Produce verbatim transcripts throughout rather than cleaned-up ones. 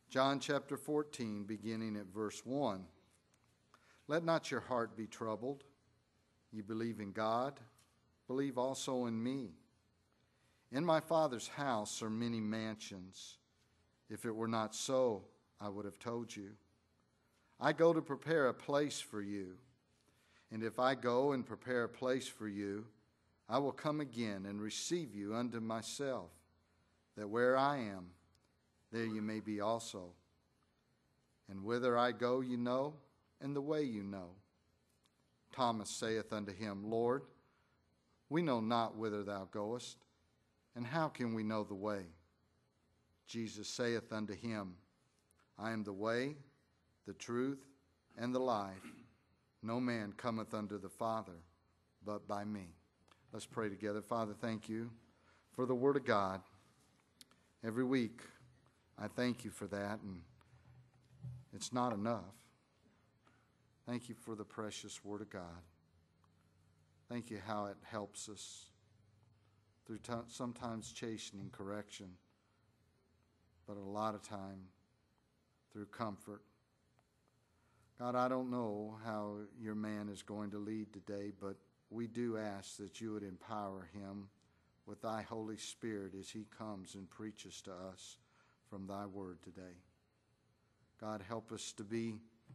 John chapter fourteen, beginning at verse one. Let not your heart be troubled. You believe in God, believe also in me. In my Father's house are many mansions. If it were not so, I would have told you. I go to prepare a place for you. And if I go and prepare a place for you, I will come again and receive you unto myself, that where I am, there you may be also. And whither I go you know, and the way you know. Thomas saith unto him, Lord, we know not whither thou goest, and how can we know the way? Jesus saith unto him, I am the way, the truth, and the life. No man cometh unto the Father, but by me. Let's pray together. Father, thank you for the Word of God. Every week, I thank you for that, and it's not enough. Thank you for the precious Word of God. Thank you how it helps us through t- sometimes chastening, correction, but a lot of time through comfort. God, I don't know how your man is going to lead today, but we do ask that you would empower him with thy Holy Spirit as he comes and preaches to us from thy word today. God, help us to be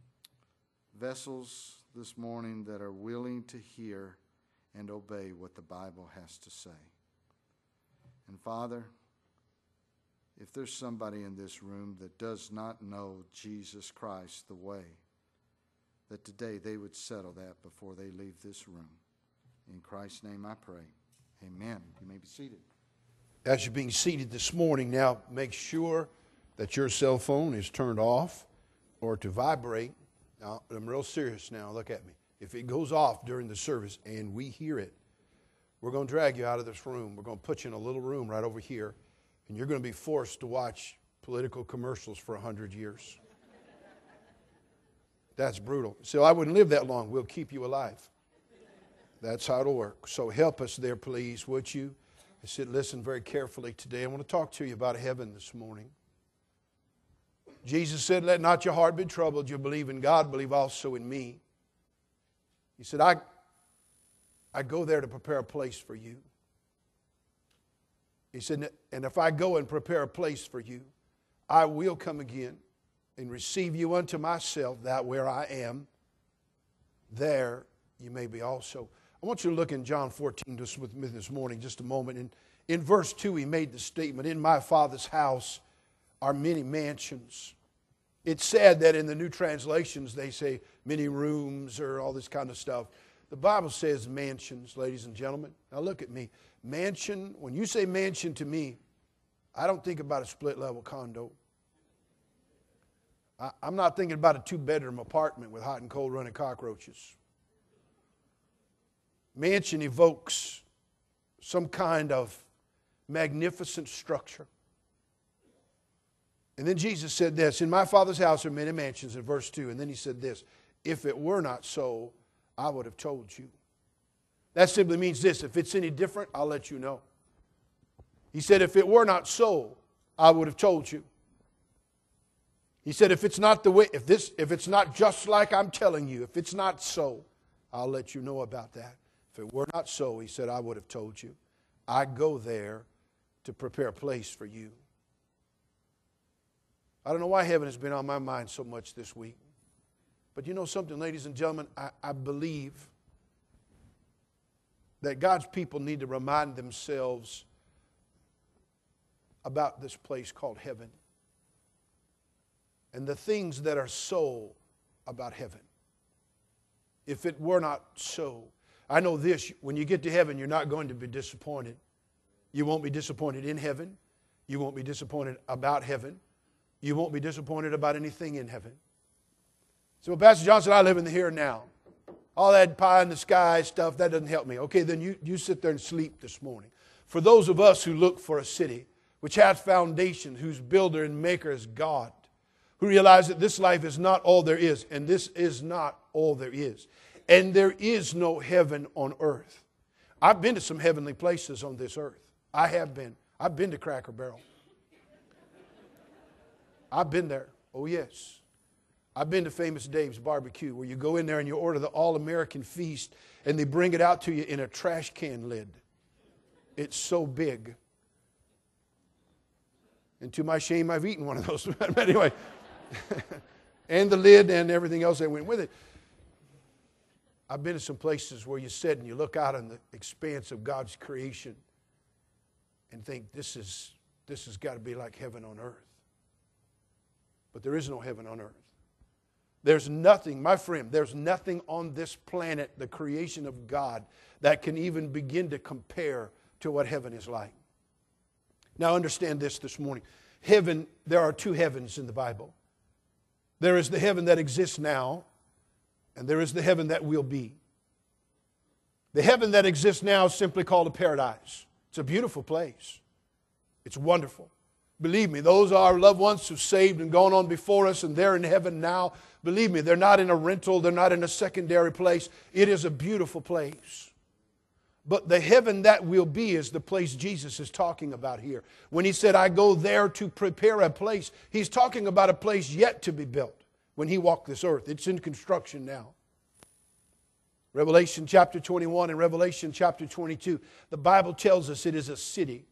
vessels this morning that are willing to hear and obey what the Bible has to say. And Father, if there's somebody in this room that does not know Jesus Christ the way, that today they would settle that before they leave this room. In Christ's name I pray. Amen. You may be seated. As you're being seated this morning, now make sure that your cell phone is turned off or to vibrate. Now, I'm real serious now. Look at me. If it goes off during the service and we hear it, we're going to drag you out of this room. We're going to put you in a little room right over here, and you're going to be forced to watch political commercials for a hundred years. That's brutal. So I wouldn't live that long. We'll keep you alive. That's how it'll work. So help us there, please, would you? I said, listen very carefully today. I want to talk to you about heaven this morning. Jesus said, let not your heart be troubled. You believe in God, believe also in me. He said, I, I go there to prepare a place for you. He said, and if I go and prepare a place for you, I will come again and receive you unto myself, that where I am, there you may be also. I want you to look in John fourteen just with me this morning, just a moment. And in verse two, he made the statement, in my Father's house are many mansions. It's sad that in the new translations they say many rooms or all this kind of stuff. The Bible says mansions, ladies and gentlemen. Now look at me. Mansion, when you say mansion to me, I don't think about a split-level condo. I, I'm not thinking about a two-bedroom apartment with hot and cold running cockroaches. Mansion evokes some kind of magnificent structure. And then Jesus said this, in my Father's house are many mansions, in verse two. And then he said this, if it were not so, I would have told you. That simply means this, if it's any different, I'll let you know. He said, if it were not so, I would have told you. He said, if it's not the way, if this, if it's not just like I'm telling you, if it's not so, I'll let you know about that. If it were not so, he said, I would have told you. I go there to prepare a place for you. I don't know why heaven has been on my mind so much this week. But you know something, ladies and gentlemen, I, I believe that God's people need to remind themselves about this place called heaven and the things that are so about heaven. If it were not so, I know this, when you get to heaven, you're not going to be disappointed. You won't be disappointed in heaven. You won't be disappointed about heaven. You won't be disappointed about anything in heaven. So, well, Pastor Johnson, I live in the here and now. All that pie in the sky stuff, that doesn't help me. Okay, then you, you sit there and sleep this morning. For those of us who look for a city which has foundations, whose builder and maker is God, who realize that this life is not all there is, and this is not all there is. And there is no heaven on earth. I've been to some heavenly places on this earth. I have been. I've been to Cracker Barrel. I've been there. Oh, yes. I've been to Famous Dave's Barbecue, where you go in there and you order the All-American Feast, and they bring it out to you in a trash can lid. It's so big. And to my shame, I've eaten one of those. But anyway, and the lid and everything else that went with it. I've been to some places where you sit and you look out on the expanse of God's creation and think, this is this has got to be like heaven on earth. But there is no heaven on earth. There's nothing, my friend, there's nothing on this planet, the creation of God, that can even begin to compare to what heaven is like. Now understand this this morning. Heaven, there are two heavens in the Bible. There is the heaven that exists now, and there is the heaven that will be. The heaven that exists now is simply called a paradise. It's a beautiful place. It's wonderful. Believe me, those are our loved ones who've saved and gone on before us, and they're in heaven now. Believe me, they're not in a rental. They're not in a secondary place. It is a beautiful place. But the heaven that will be is the place Jesus is talking about here. When he said, I go there to prepare a place, he's talking about a place yet to be built when he walked this earth. It's in construction now. Revelation chapter twenty-one and Revelation chapter twenty-two, the Bible tells us it is a city.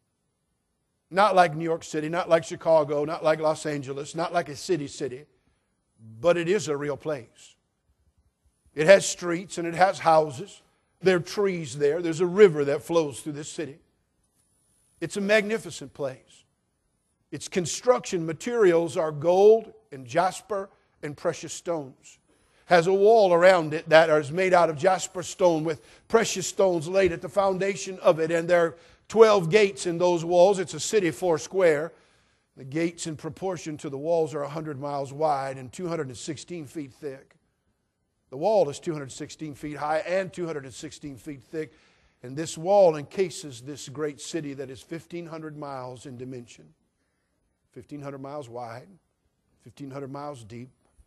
Not like New York City, not like Chicago, not like Los Angeles, not like a city city, but it is a real place. It has streets and it has houses. There are trees there. There's a river that flows through this city. It's a magnificent place. Its construction materials are gold and jasper and precious stones. Has a wall around it that is made out of jasper stone with precious stones laid at the foundation of it. And there are twelve gates in those walls. It's a city four square. The gates in proportion to the walls are one hundred miles wide and two hundred sixteen feet thick. The wall is two hundred sixteen feet high and two hundred sixteen feet thick. And this wall encases this great city that is fifteen hundred miles in dimension. fifteen hundred miles wide, fifteen hundred miles deep,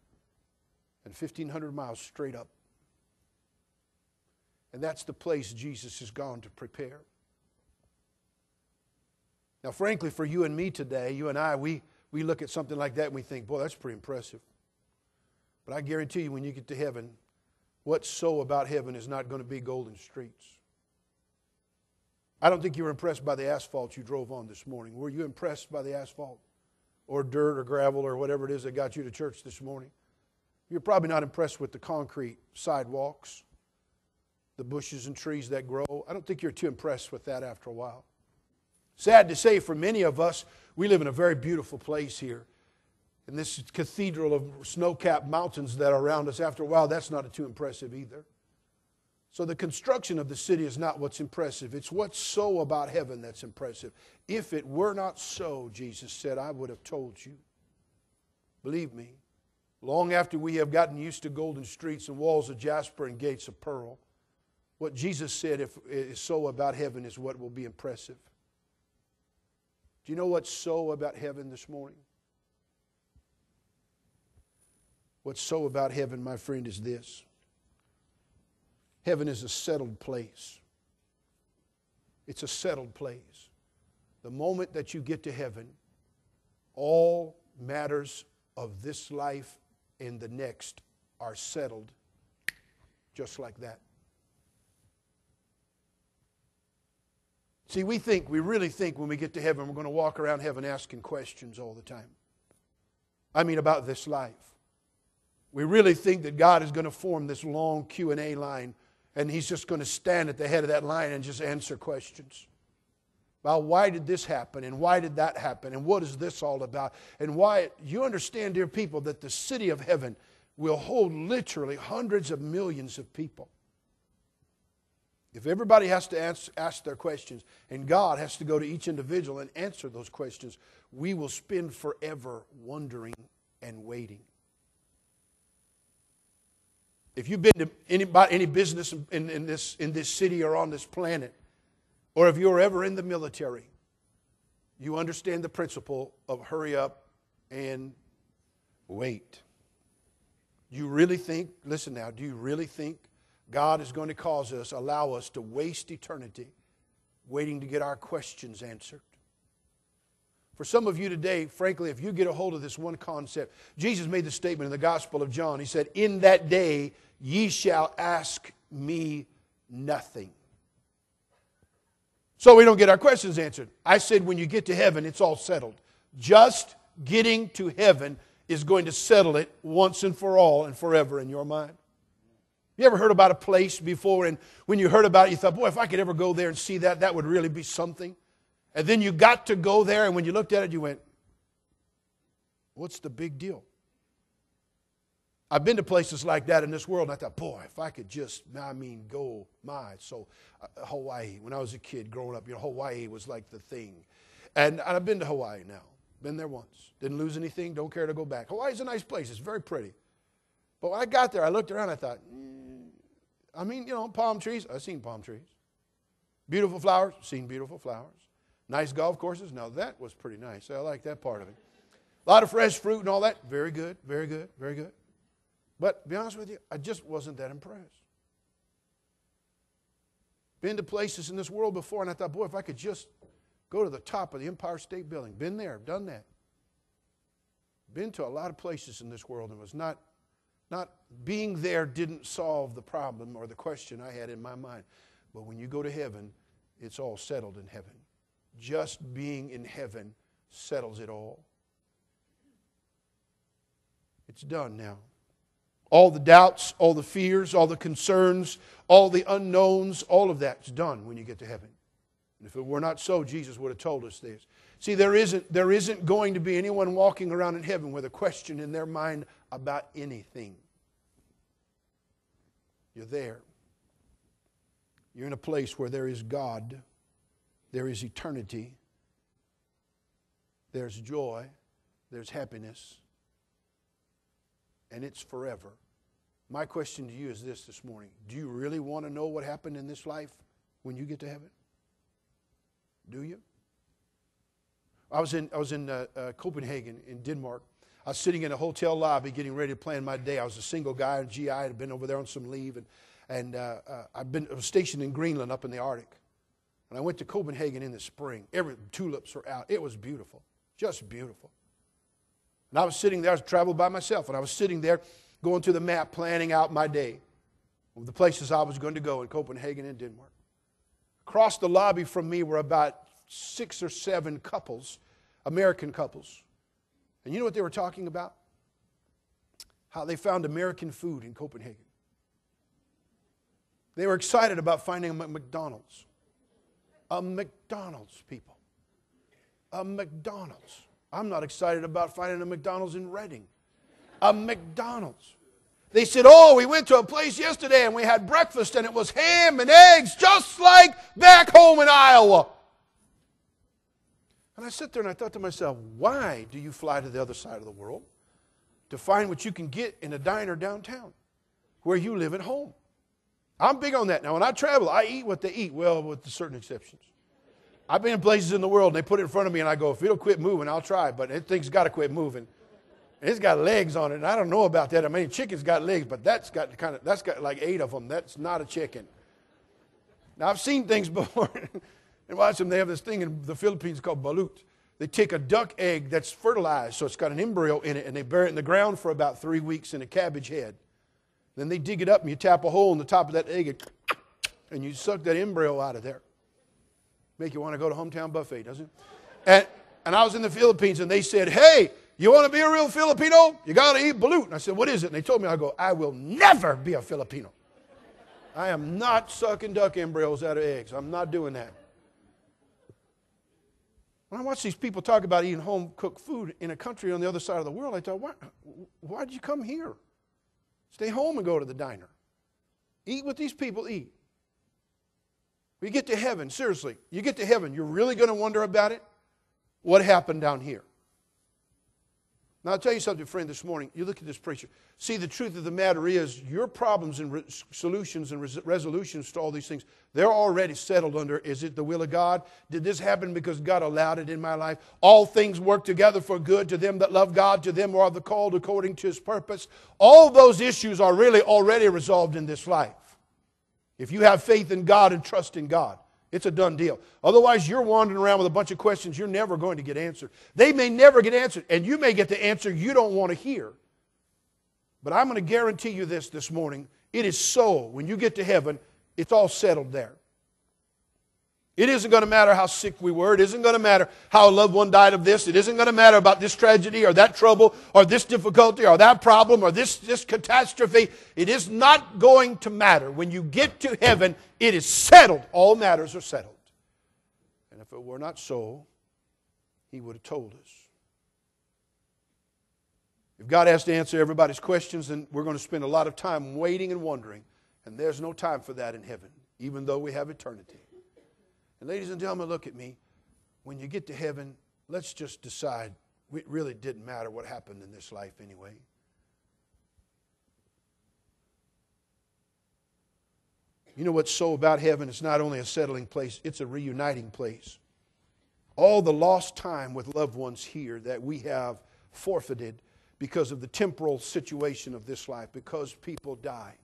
and fifteen hundred miles straight up. And that's the place Jesus has gone to prepare. Now, frankly, for you and me today, you and I, we, we look at something like that and we think, boy, that's pretty impressive. But I guarantee you, when you get to heaven, what's so about heaven is not going to be golden streets. I don't think you were impressed by the asphalt you drove on this morning. Were you impressed by the asphalt? Or dirt or gravel or whatever it is that got you to church this morning? You're probably not impressed with the concrete sidewalks, the bushes and trees that grow. I don't think you're too impressed with that after a while. Sad to say, for many of us, we live in a very beautiful place here. And this cathedral of snow-capped mountains that are around us, after a while, that's not too impressive either. So the construction of the city is not what's impressive. It's what's so about heaven that's impressive. If it were not so, Jesus said, I would have told you. Believe me, long after we have gotten used to golden streets and walls of jasper and gates of pearl, what Jesus said if is so about heaven is what will be impressive. Do you know what's so about heaven this morning? What's so about heaven, my friend, is this. Heaven is a settled place. It's a settled place. The moment that you get to heaven, all matters of this life and the next are settled just like that. See, we think, we really think when we get to heaven, we're going to walk around heaven asking questions all the time. I mean, about this life. We really think that God is going to form this long Q and A line, and He's just going to stand at the head of that line and just answer questions. Well, why did this happen? And why did that happen? And what is this all about? And why? You understand, dear people, that the city of heaven will hold literally hundreds of millions of people. If everybody has to ask, ask their questions, and God has to go to each individual and answer those questions, we will spend forever wondering and waiting. If you've been to any, any business in, in, this, in this city or on this planet, or if you're ever in the military, you understand the principle of hurry up and wait. Do you really think, listen now, do you really think God is going to cause us, allow us to waste eternity waiting to get our questions answered? For some of you today, frankly, if you get a hold of this one concept, Jesus made the statement in the Gospel of John. He said, in that day ye shall ask me nothing. So we don't get our questions answered. I said when you get to heaven, it's all settled. Just getting to heaven is going to settle it once and for all and forever in your mind. You ever heard about a place before, and when you heard about it, you thought, boy, if I could ever go there and see that, that would really be something? And then you got to go there, and when you looked at it, you went, what's the big deal? I've been to places like that in this world, and I thought, boy, if I could just, I mean, go, my. So uh, Hawaii, when I was a kid growing up, you know, Hawaii was like the thing. And, and I've been to Hawaii now. Been there once. Didn't lose anything, don't care to go back. Hawaii's a nice place. It's very pretty. But when I got there, I looked around, I thought, mm, I mean, you know, palm trees. I've seen palm trees. Beautiful flowers. Seen beautiful flowers. Nice golf courses. Now, that was pretty nice. I like that part of it. A lot of fresh fruit and all that. Very good, very good, very good. But to be honest with you, I just wasn't that impressed. Been to places in this world before, and I thought, boy, if I could just go to the top of the Empire State Building. Been there, done that. Been to a lot of places in this world, and was not, not being there didn't solve the problem or the question I had in my mind. But when you go to heaven, it's all settled in heaven. Just being in heaven settles it all. It's done now. All the doubts, all the fears, all the concerns, all the unknowns, all of that's done when you get to heaven. And if it were not so, Jesus would have told us this. See, there isn't, there isn't going to be anyone walking around in heaven with a question in their mind about anything. You're there. You're in a place where there is God. There is eternity. There's joy. There's happiness. And it's forever. My question to you is this this morning. Do you really want to know what happened in this life when you get to heaven? Do you? I was in, I was in uh, uh, Copenhagen in Denmark. I was sitting in a hotel lobby getting ready to plan my day. I was a single guy in G I. I had been over there on some leave. And, and uh, uh, I'd been, I was stationed in Greenland up in the Arctic. And I went to Copenhagen in the spring. Every tulips were out. It was beautiful. Just beautiful. And I was sitting there. I traveled by myself. And I was sitting there going through the map, planning out my day of the places I was going to go in Copenhagen and Denmark. Across the lobby from me were about six or seven couples, American couples. And you know what they were talking about? How they found American food in Copenhagen. They were excited about finding a McDonald's. A McDonald's, people. A McDonald's. I'm not excited about finding a McDonald's in Reading. A McDonald's. They said, oh, we went to a place yesterday and we had breakfast and it was ham and eggs just like back home in Iowa. And I sat there and I thought to myself, why do you fly to the other side of the world to find what you can get in a diner downtown where you live at home? I'm big on that. Now, when I travel, I eat what they eat, well, with certain exceptions. I've been in places in the world and they put it in front of me and I go, if it'll quit moving, I'll try. But that thing's got to quit moving. And it's got legs on it, and I don't know about that. I mean, chicken's got legs, but that's got kind of that's got like eight of them. That's not a chicken. Now, I've seen things before, and watch them. They have this thing in the Philippines called balut. They take a duck egg that's fertilized, so it's got an embryo in it, and they bury it in the ground for about three weeks in a cabbage head. Then they dig it up, and you tap a hole in the top of that egg, and you suck that embryo out of there. Make you want to go to Hometown Buffet, doesn't it? And, and I was in the Philippines, and they said, hey, you want to be a real Filipino? You got to eat balut. And I said, what is it? And they told me, I go, I will never be a Filipino. I am not sucking duck embryos out of eggs. I'm not doing that. When I watch these people talk about eating home-cooked food in a country on the other side of the world, I thought, why, why did you come here? Stay home and go to the diner. Eat what these people eat. When you get to heaven, seriously, you get to heaven, you're really going to wonder about it? What happened down here? Now, I'll tell you something, friend, this morning. You look at this preacher. See, the truth of the matter is your problems and re- solutions and res- resolutions to all these things, they're already settled under, is it the will of God? Did this happen because God allowed it in my life? All things work together for good to them that love God, to them who are the called according to His purpose. All those issues are really already resolved in this life. If you have faith in God and trust in God, It's a done deal. Otherwise, you're wandering around with a bunch of questions you're never going to get answered. They may never get answered, and you may get the answer you don't want to hear. But I'm going to guarantee you this this morning. It is so. When you get to heaven, it's all settled there. It isn't going to matter how sick we were. It isn't going to matter how a loved one died of this. It isn't going to matter about this tragedy or that trouble or this difficulty or that problem or this, this catastrophe. It is not going to matter. When you get to heaven, it is settled. All matters are settled. And if it were not so, He would have told us. If God has to answer everybody's questions, then we're going to spend a lot of time waiting and wondering. And there's no time for that in heaven, even though we have eternity. And ladies and gentlemen, look at me. When you get to heaven, let's just decide it really didn't matter what happened in this life anyway. You know what's so about heaven? It's not only a settling place, it's a reuniting place. All the lost time with loved ones here that we have forfeited because of the temporal situation of this life, because people die,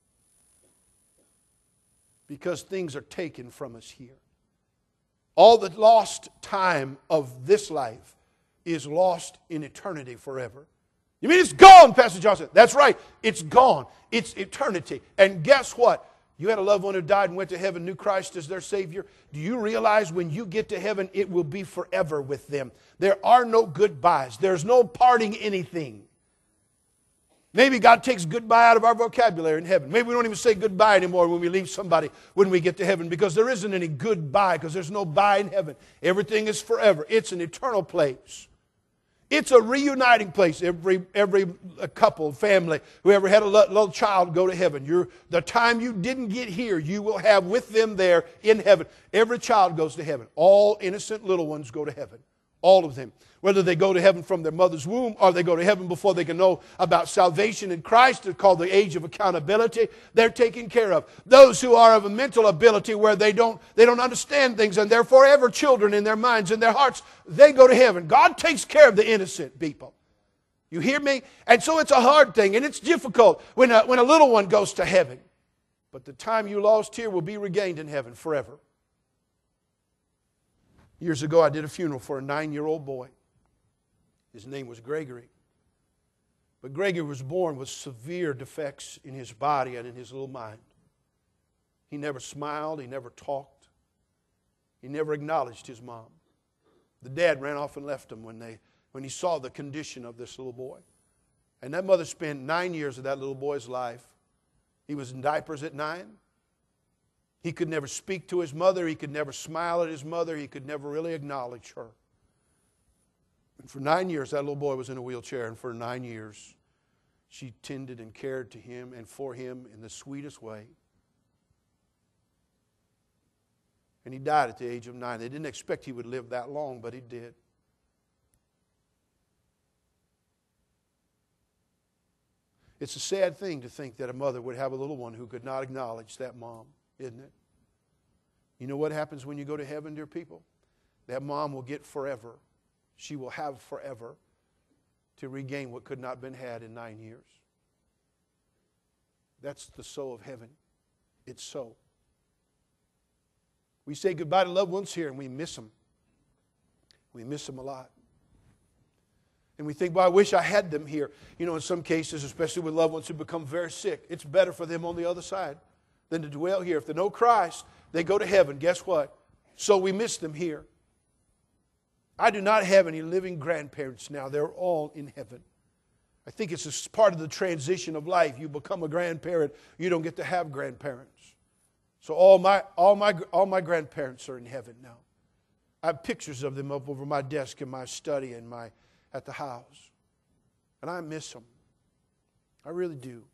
because things are taken from us here. All the lost time of this life is lost in eternity forever. You mean it's gone, Pastor Johnson? That's right. It's gone. It's eternity. And guess what? You had a loved one who died and went to heaven, knew Christ as their Savior. Do you realize when you get to heaven, it will be forever with them? There are no goodbyes. There's no parting anything. Maybe God takes goodbye out of our vocabulary in heaven. Maybe we don't even say goodbye anymore when we leave somebody when we get to heaven, because there isn't any goodbye, because there's no bye in heaven. Everything is forever. It's an eternal place. It's a reuniting place. Every every couple, family, whoever had a little child go to heaven. You're, the time you didn't get here, you will have with them there in heaven. Every child goes to heaven. All innocent little ones go to heaven. All of them. Whether they go to heaven from their mother's womb or they go to heaven before they can know about salvation in Christ, it's called the age of accountability, they're taken care of. Those who are of a mental ability where they don't, they don't understand things and they're forever children in their minds and their hearts, they go to heaven. God takes care of the innocent people. You hear me? And so it's a hard thing and it's difficult when a, when a little one goes to heaven. But the time you lost here will be regained in heaven forever. Years ago, I did a funeral for a nine-year-old boy. His name was Gregory. But Gregory was born with severe defects in his body and in his little mind. He never smiled. He never talked. He never acknowledged his mom. The dad ran off and left him when, they, when he saw the condition of this little boy. And that mother spent nine years of that little boy's life. He was in diapers at nine. He could never speak to his mother. He could never smile at his mother. He could never really acknowledge her. And for nine years, that little boy was in a wheelchair. And for nine years, she tended and cared to him and for him in the sweetest way. And he died at the age of nine. They didn't expect he would live that long, but he did. It's a sad thing to think that a mother would have a little one who could not acknowledge that mom, isn't it? You know what happens when you go to heaven, dear people? That mom will get forever. She will have forever to regain what could not have been had in nine years. That's the soul of heaven. It's so. We say goodbye to loved ones here and we miss them. We miss them a lot. And we think, well, I wish I had them here. You know, in some cases, especially with loved ones who become very sick, it's better for them on the other side than to dwell here. If they know Christ, they go to heaven. Guess what? So we miss them here. I do not have any living grandparents now. They're all in heaven. I think it's a part of the transition of life. You become a grandparent, you don't get to have grandparents. So all my, all my, all my grandparents are in heaven now. I have pictures of them up over my desk in my study and my, at the house. And I miss them. I really do.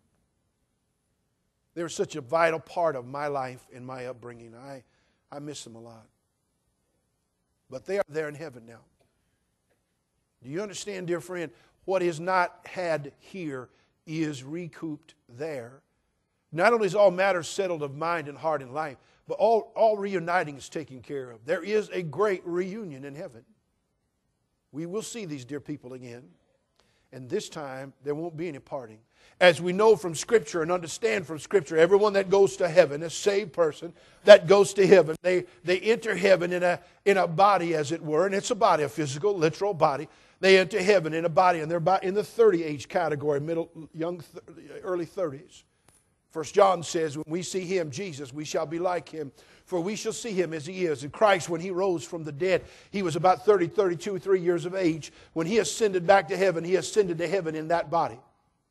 They were such a vital part of my life and my upbringing. I, I miss them a lot. But they are there in heaven now. Do you understand, dear friend? What is not had here is recouped there. Not only is all matters settled of mind and heart and life, but all, all reuniting is taken care of. There is a great reunion in heaven. We will see these dear people again. And this time, there won't be any parting. As we know from Scripture and understand from Scripture, everyone that goes to heaven, a saved person that goes to heaven, they, they enter heaven in a, in a body, as it were, and it's a body, a physical, literal body. They enter heaven in a body, and they're about in the thirty age category, middle, young, early thirties. First John says, when we see Him, Jesus, we shall be like Him, for we shall see Him as He is. And Christ, when He rose from the dead, He was about thirty, thirty-two, three years of age. When He ascended back to heaven, He ascended to heaven in that body.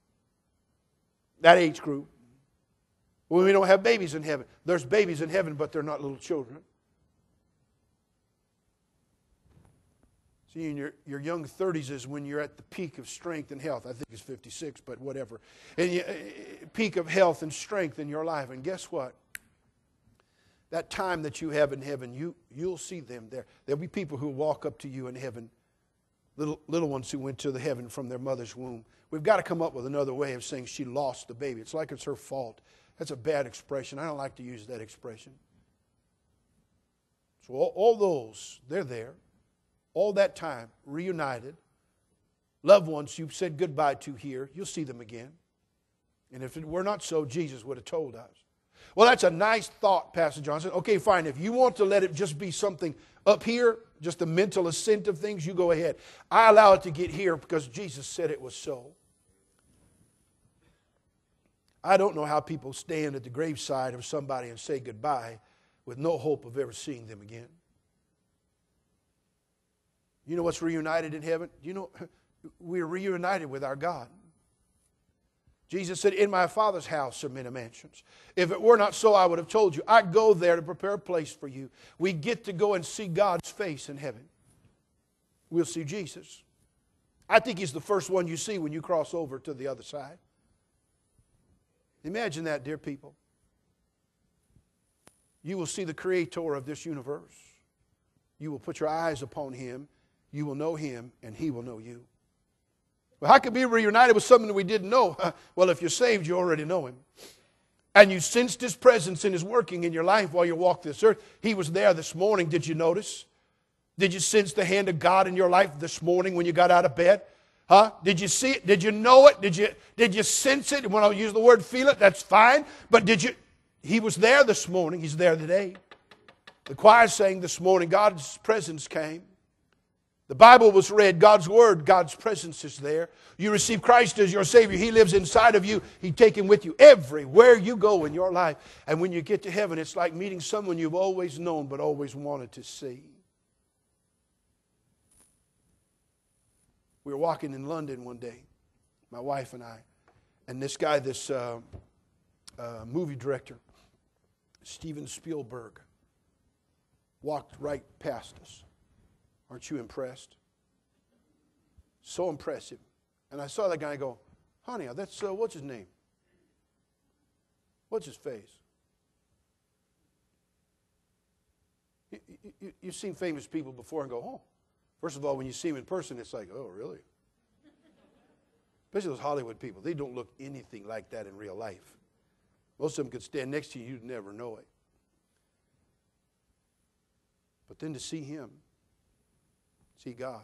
That age group. Well, we don't have babies in heaven. There's babies in heaven, but they're not little children. See, in your, your young thirties is when you're at the peak of strength and health. I think it's fifty-six, but whatever. And you, peak of health and strength in your life. And guess what? That time that you have in heaven, you, you'll see them there. There'll be people who walk up to you in heaven, little, little ones who went to the heaven from their mother's womb. We've got to come up with another way of saying she lost the baby. It's like it's her fault. That's a bad expression. I don't like to use that expression. So all, all those, they're there. All that time, reunited. Loved ones you've said goodbye to here, you'll see them again. And if it were not so, Jesus would have told us. Well, that's a nice thought, Pastor Johnson. Okay, fine. If you want to let it just be something up here, just a mental assent of things, you go ahead. I allow it to get here because Jesus said it was so. I don't know how people stand at the graveside of somebody and say goodbye with no hope of ever seeing them again. You know what's reunited in heaven? You know, we're reunited with our God. Jesus said, in my Father's house are many mansions. If it were not so, I would have told you. I go there to prepare a place for you. We get to go and see God's face in heaven. We'll see Jesus. I think He's the first one you see when you cross over to the other side. Imagine that, dear people. You will see the Creator of this universe. You will put your eyes upon Him. You will know Him, and He will know you. Well, how could we be reunited with someone we didn't know? Well, if you're saved, you already know Him. And you sensed His presence and His working in your life while you walked this earth. He was there this morning. Did you notice? Did you sense the hand of God in your life this morning when you got out of bed? Huh? Did you see it? Did you know it? Did you, did you sense it? When I use the word feel it, that's fine. But did you? He was there this morning. He's there today. The choir sang this morning, God's presence came. The Bible was read, God's Word, God's presence is there. You receive Christ as your Savior. He lives inside of you. He take Him with you everywhere you go in your life. And when you get to heaven, it's like meeting someone you've always known but always wanted to see. We were walking in London one day, my wife and I. And this guy, this uh, uh, movie director, Steven Spielberg, walked right past us. Aren't you impressed? So impressive. And I saw that guy go, honey, that's, uh, what's his name? What's his face? You, you, you've seen famous people before and go, oh. First of all, when you see them in person, it's like, oh, really? Especially those Hollywood people. They don't look anything like that in real life. Most of them could stand next to you, you'd never know it. But then to see Him, see God.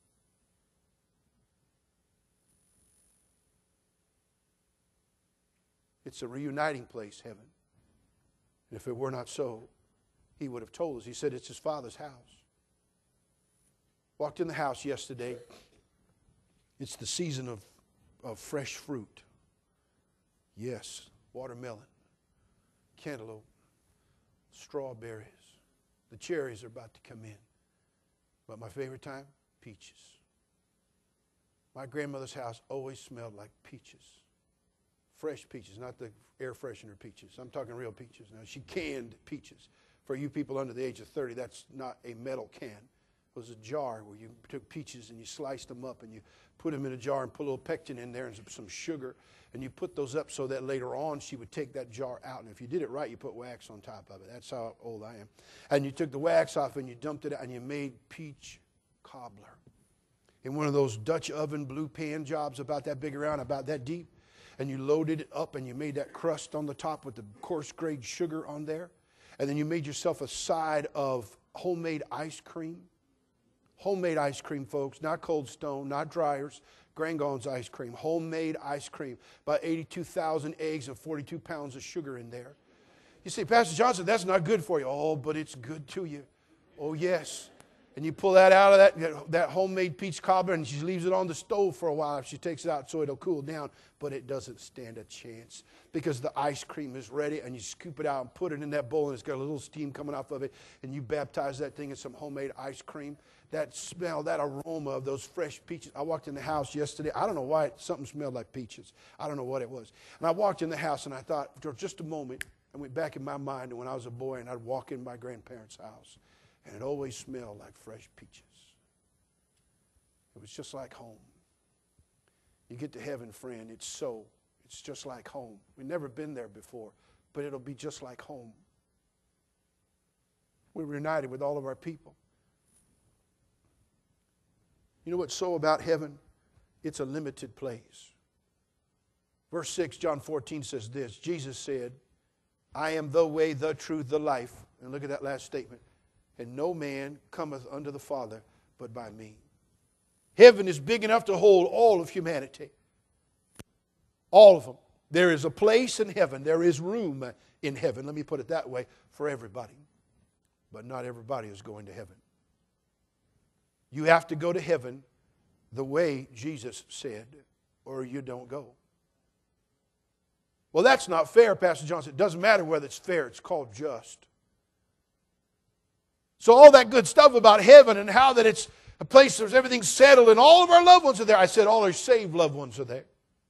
It's a reuniting place, heaven. And if it were not so, He would have told us. He said it's His Father's house. Walked in the house yesterday. It's the season of, of fresh fruit. Yes, watermelon, cantaloupe, strawberries. The cherries are about to come in. But my favorite time? Peaches. My grandmother's house always smelled like peaches. Fresh peaches, not the air freshener peaches. I'm talking real peaches. Now, she canned peaches. For you people under the age of thirty, that's not a metal can. It was a jar where you took peaches and you sliced them up and you put them in a jar and put a little pectin in there and some sugar. And you put those up so that later on she would take that jar out. And if you did it right, you put wax on top of it. That's how old I am. And you took the wax off and you dumped it out and you made peach cobbler. In one of those Dutch oven blue pan jobs about that big around, about that deep. And you loaded it up and you made that crust on the top with the coarse grade sugar on there. And then you made yourself a side of homemade ice cream. Homemade ice cream, folks, not Cold Stone, not Dryers. Grandgon's ice cream, homemade ice cream, about eighty-two thousand eggs and forty-two pounds of sugar in there. You say, Pastor Johnson, that's not good for you. Oh, but it's good to you. Oh, yes. And you pull that out of that, that homemade peach cobbler, and she leaves it on the stove for a while. She takes it out so it'll cool down, but it doesn't stand a chance because the ice cream is ready, and you scoop it out and put it in that bowl, and it's got a little steam coming off of it, and you baptize that thing in some homemade ice cream. That smell, that aroma of those fresh peaches. I walked in the house yesterday. I don't know why. Something smelled like peaches. I don't know what it was. And I walked in the house, and I thought, for just a moment, I went back in my mind to when I was a boy, and I'd walk in my grandparents' house, and it always smelled like fresh peaches. It was just like home. You get to heaven, friend, it's so. It's just like home. We've never been there before, but it'll be just like home. We're united with all of our people. You know what's so about heaven? It's a limited place. Verse six, John fourteen says this. Jesus said, I am the way, the truth, the life. And look at that last statement. And no man cometh unto the Father but by me. Heaven is big enough to hold all of humanity. All of them. There is a place in heaven. There is room in heaven. Let me put it that way, for everybody. But not everybody is going to heaven. You have to go to heaven the way Jesus said, or you don't go. Well, that's not fair, Pastor Johnson. It doesn't matter whether it's fair. It's called just. So all that good stuff about heaven and how that it's a place where everything's settled and all of our loved ones are there. I said all our saved loved ones are there.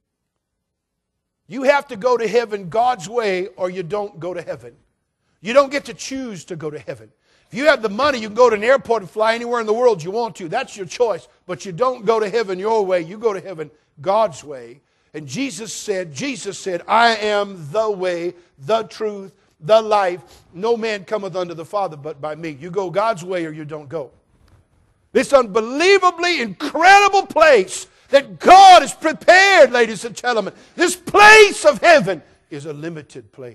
You have to go to heaven God's way or you don't go to heaven. You don't get to choose to go to heaven. If you have the money, you can go to an airport and fly anywhere in the world you want to. That's your choice. But you don't go to heaven your way. You go to heaven God's way. And Jesus said, Jesus said, I am the way, the truth, the life. No man cometh unto the Father but by me. You go God's way or you don't go. This unbelievably incredible place that God has prepared, ladies and gentlemen. This place of heaven is a limited place.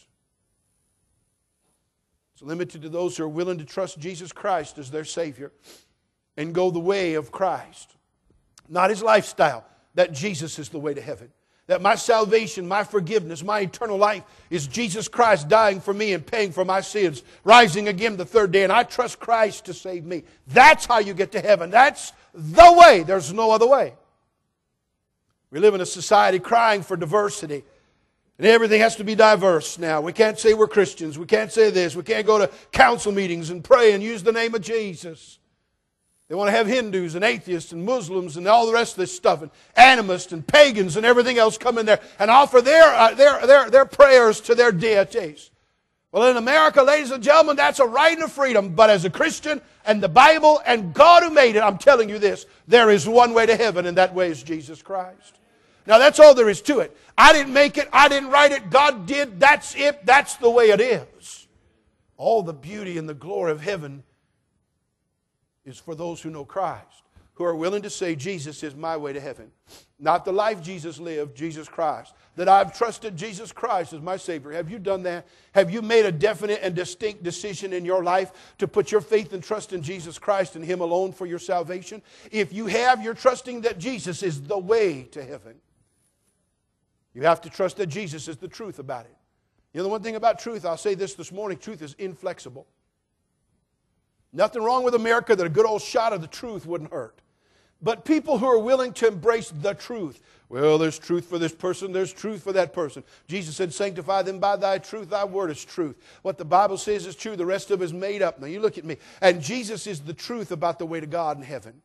It's limited to those who are willing to trust Jesus Christ as their Savior and go the way of Christ. Not His lifestyle, that Jesus is the way to heaven. That my salvation, my forgiveness, my eternal life is Jesus Christ dying for me and paying for my sins, rising again the third day, and I trust Christ to save me. That's how you get to heaven. That's the way. There's no other way. We live in a society crying for diversity. And everything has to be diverse now. We can't say we're Christians. We can't say this. We can't go to council meetings and pray and use the name of Jesus. They want to have Hindus and atheists and Muslims and all the rest of this stuff, and animists and pagans and everything else come in there and offer their, uh, their, their, their prayers to their deities. Well, in America, ladies and gentlemen, that's a right and a freedom. But as a Christian and the Bible and God who made it, I'm telling you this, there is one way to heaven, and that way is Jesus Christ. Now, that's all there is to it. I didn't make it. I didn't write it. God did. That's it. That's the way it is. All the beauty and the glory of heaven is for those who know Christ, who are willing to say, Jesus is my way to heaven. Not the life Jesus lived, Jesus Christ. That I've trusted Jesus Christ as my Savior. Have you done that? Have you made a definite and distinct decision in your life to put your faith and trust in Jesus Christ and Him alone for your salvation? If you have, you're trusting that Jesus is the way to heaven. You have to trust that Jesus is the truth about it. You know the one thing about truth, I'll say this this morning, truth is inflexible. Nothing wrong with America that a good old shot of the truth wouldn't hurt. But people who are willing to embrace the truth, well, there's truth for this person, there's truth for that person. Jesus said, sanctify them by thy truth, thy word is truth. What the Bible says is true, the rest of it is made up. Now you look at me, and Jesus is the truth about the way to God in heaven.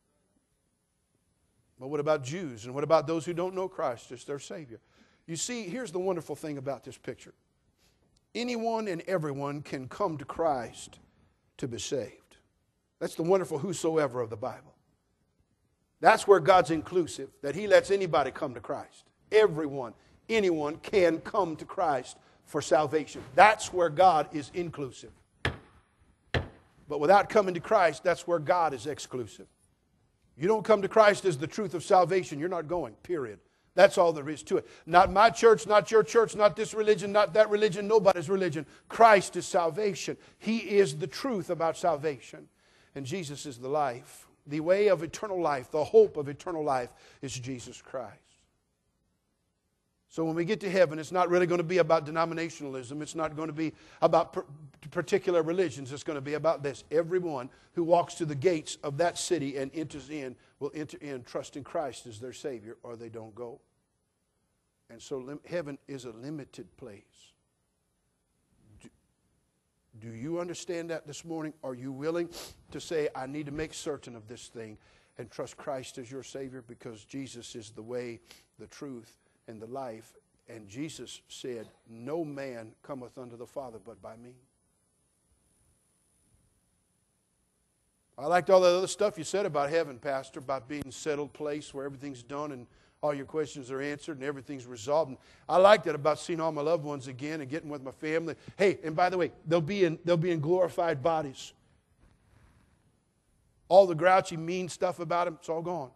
But what about Jews? And what about those who don't know Christ as their Savior? You see, here's the wonderful thing about this picture. Anyone and everyone can come to Christ to be saved. That's the wonderful whosoever of the Bible. That's where God's inclusive, that He lets anybody come to Christ. Everyone, anyone can come to Christ for salvation. That's where God is inclusive. But without coming to Christ, that's where God is exclusive. You don't come to Christ as the truth of salvation, you're not going, period. That's all there is to it. Not my church, not your church, not this religion, not that religion, nobody's religion. Christ is salvation. He is the truth about salvation. And Jesus is the life. the way of eternal life, the hope of eternal life is Jesus Christ. So when we get to heaven, it's not really going to be about denominationalism. It's not going to be about per- particular religions. It's going to be about this. Everyone who walks to the gates of that city and enters in will enter in trusting Christ as their Savior, or they don't go. And so lim- heaven is a limited place. Do, do you understand that this morning? Are you willing to say, I need to make certain of this thing and trust Christ as your Savior? Because Jesus is the way, the truth, and the life. And Jesus said, no man cometh unto the Father but by me. I liked all that other stuff you said about heaven, Pastor, about being a settled place where everything's done and all your questions are answered and everything's resolved. And I liked it about seeing all my loved ones again and getting with my family. Hey, and by the way, they'll be in, they'll be in glorified bodies. All the grouchy, mean stuff about them, it's all gone.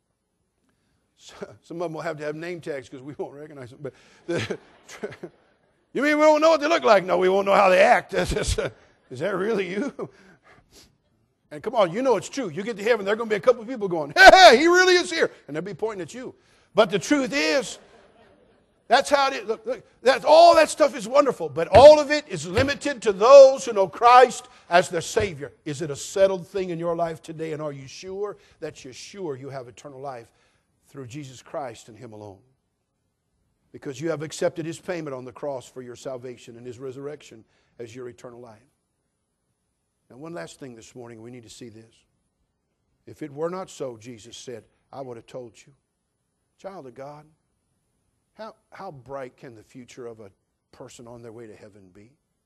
Some of them will have to have name tags because we won't recognize them. But the, you mean we don't know what they look like? No, we won't know how they act. Is that really you? And come on, you know it's true. You get to heaven, there are going to be a couple of people going, hey, hey, he really is here. And they'll be pointing at you. But the truth is, that's how it is. Look, look, that's, all that stuff is wonderful. But all of it is limited to those who know Christ as their Savior. Is it a settled thing in your life today? And are you sure that you're sure you have eternal life through Jesus Christ and Him alone? Because you have accepted His payment on the cross for your salvation and His resurrection as your eternal life. And one last thing this morning, we need to see this. If it were not so, Jesus said, I would have told you. Child of God, how, how bright can the future of a person on their way to heaven be?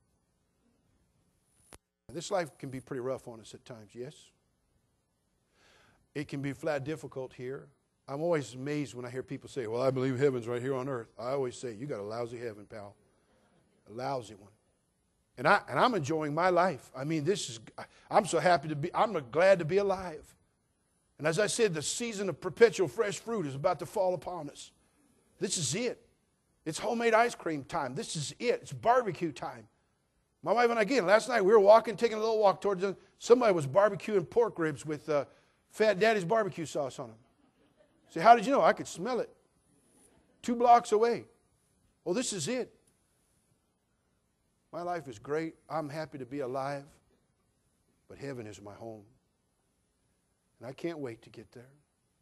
This life can be pretty rough on us at times, yes? It can be flat difficult here. I'm always amazed when I hear people say, well, I believe heaven's right here on earth. I always say, you got a lousy heaven, pal. A lousy one. And, I, and I'm enjoying my life. I mean, this is, I'm so happy to be, I'm glad to be alive. And as I said, the season of perpetual fresh fruit is about to fall upon us. This is it. It's homemade ice cream time. This is it. It's barbecue time. My wife and I, again, last night we were walking, taking a little walk towards them. Somebody was barbecuing pork ribs with uh, Fat Daddy's barbecue sauce on them. Say, how did you know? I could smell it. Two blocks away. Well, this is it. My life is great. I'm happy to be alive. But heaven is my home. And I can't wait to get there.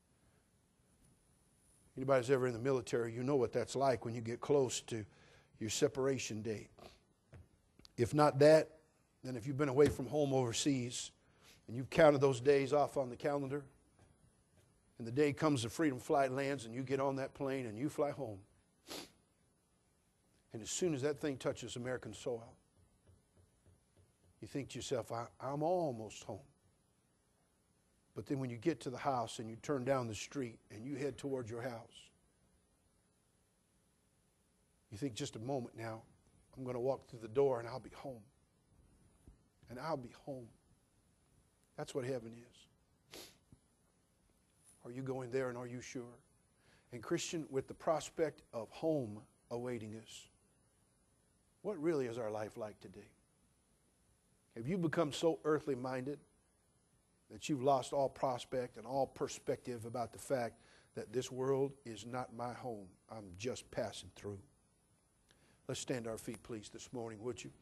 Anybody who's ever in the military, you know what that's like when you get close to your separation date. If not that, then if you've been away from home overseas and you've counted those days off on the calendar, and the day comes the freedom flight lands and you get on that plane and you fly home. And as soon as that thing touches American soil, you think to yourself, I, I'm almost home. But then when you get to the house and you turn down the street and you head towards your house, you think just a moment now, I'm going to walk through the door and I'll be home. And I'll be home. That's what heaven is. Are you going there and are you sure? And Christian, with the prospect of home awaiting us, what really is our life like today? Have you become so earthly minded that you've lost all prospect and all perspective about the fact that this world is not my home? I'm just passing through. Let's stand to our feet, please, this morning, would you?